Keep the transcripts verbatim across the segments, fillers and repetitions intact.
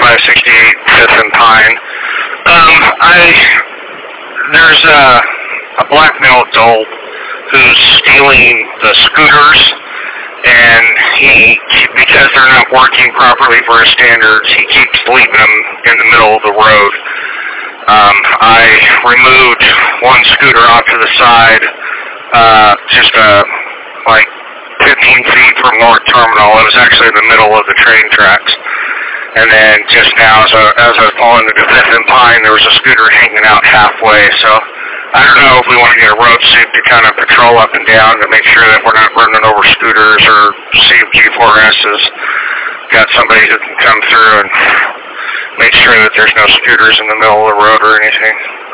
five sixty-eight Fifth and Pine. Um, I, there's a, a black male adult who's stealing the scooters, and he, because they're not working properly for his standards, he keeps leaving them in the middle of the road. Um, I removed one scooter off to the side, uh, just uh, like fifteen feet from North Terminal. It was actually in the middle of the train tracks. And then just now, as I, as I was pulling into Fifth and Pine, there was a scooter hanging out halfway. So I don't know if we want to get a road suit to kind of patrol up and down to make sure that we're not running over scooters, or see if G four S has got somebody who can come through and make sure that there's no scooters in the middle of the road or anything.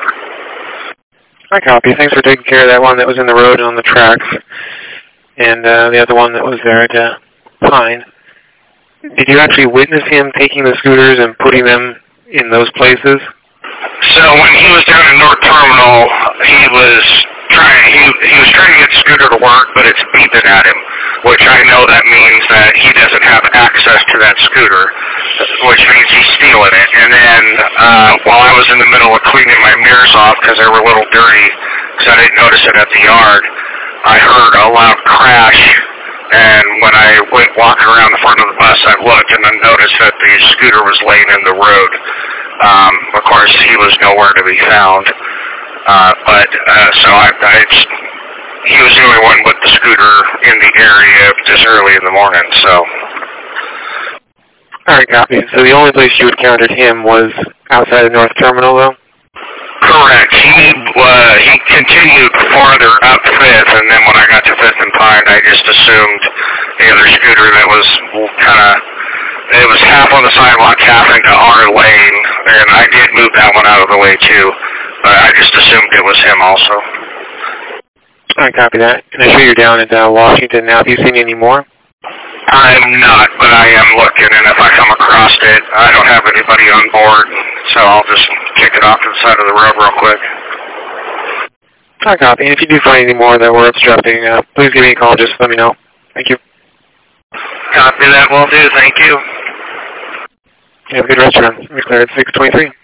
I copy. Thanks for taking care of that one that was in the road and on the tracks, and uh, the other one that was there at uh, Pine. Did you actually witness him taking the scooters and putting them in those places? So when he was down in North Terminal, he was trying he, he was trying to get the scooter to work, but it's beeping at him, which I know that means that he doesn't have access to that scooter, which means he's stealing it. And then uh, while I was in the middle of cleaning my mirrors off because they were a little dirty, because I didn't notice it at the yard, I heard a loud crash. And when I went walking around the front of the bus, I looked and I noticed that the scooter was laying in the road. Um, of course, he was nowhere to be found. Uh, but, uh, so I, I just, he was the only one with the scooter in the area this early in the morning, so. All right, copy. So the only place you encountered him was outside of North Terminal, though? Correct. He uh, he continued farther up Fifth, and then when I got to Fifth and Pine, I just assumed the other scooter that was kind of, it was half on the sidewalk, half into our lane, and I did move that one out of the way too, but I just assumed it was him also. I copy that. And I show you're down at uh, Washington now. Have you seen any more? I'm not, but I am looking, and if I come across it, I don't have anybody on board, so I'll just kick it off to the side of the road real quick. I copy. And if you do find any more that were obstructing, uh, please give me a call. Just let me know. Thank you. Copy that. Will do. Thank you. You have a good restaurant. We're clear at six twenty-three.